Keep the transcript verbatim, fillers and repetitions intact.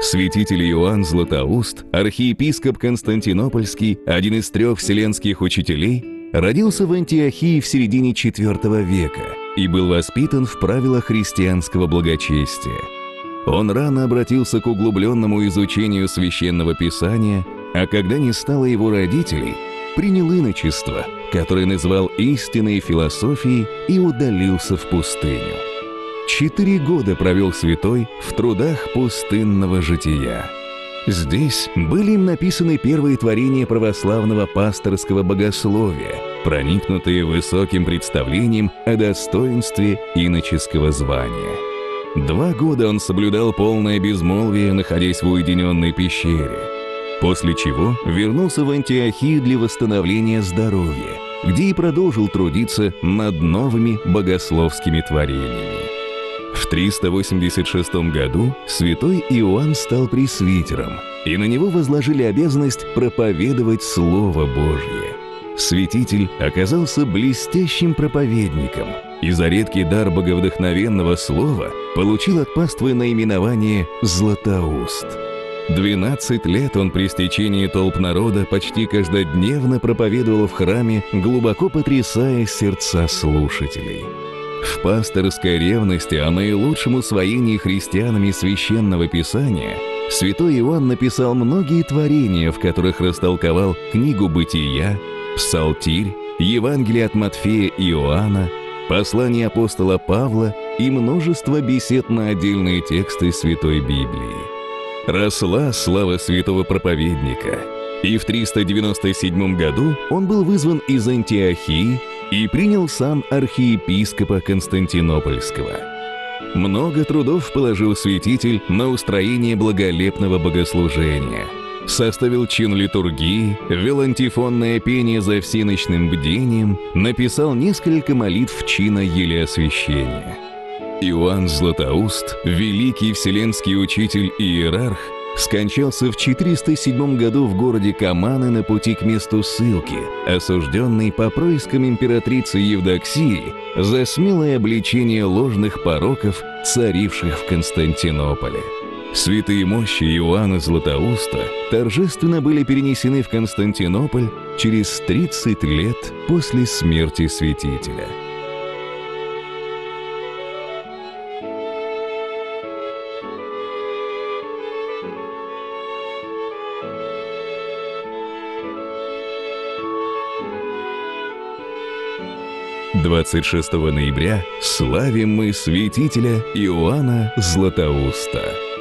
Святитель Иоанн Златоуст, архиепископ Константинопольский, один из трех вселенских учителей, родился в Антиохии в середине четвёртого века и был воспитан в правилах христианского благочестия. Он рано обратился к углубленному изучению Священного Писания, а когда не стало его родителей, принял иночество, которое назвал истинной философией, и удалился в пустыню. Четыре года провел святой в трудах пустынного жития. Здесь были им написаны первые творения православного пасторского богословия, проникнутые высоким представлением о достоинстве иноческого звания. Два года он соблюдал полное безмолвие, находясь в уединенной пещере, после чего вернулся в Антиохию для восстановления здоровья, где и продолжил трудиться над новыми богословскими творениями. В триста восемьдесят шестом году святой Иоанн стал пресвитером, и на него возложили обязанность проповедовать Слово Божье. Святитель оказался блестящим проповедником и за редкий дар боговдохновенного слова получил от паствы наименование «Златоуст». Двенадцать лет он при стечении толп народа почти каждодневно проповедовал в храме, глубоко потрясая сердца слушателей. В пасторской ревности о наилучшем усвоении христианами Священного Писания святой Иоанн написал многие творения, в которых растолковал книгу Бытия, Псалтирь, Евангелие от Матфея и Иоанна, послание апостола Павла и множество бесед на отдельные тексты Святой Библии. Росла слава святого проповедника, и в триста девяносто седьмом году он был вызван из Антиохии и принял сан архиепископа Константинопольского. Много трудов положил святитель на устроение благолепного богослужения. Составил чин литургии, вел антифонное пение за всеночным бдением, написал несколько молитв чина елеосвящения. Иоанн Златоуст, великий вселенский учитель и иерарх, скончался в четыреста седьмом году в городе Каманы на пути к месту ссылки, осужденный по проискам императрицы Евдоксии за смелое обличение ложных пороков, царивших в Константинополе. Святые мощи Иоанна Златоуста торжественно были перенесены в Константинополь через тридцать лет после смерти святителя. двадцать шестого ноября славим мы святителя Иоанна Златоуста.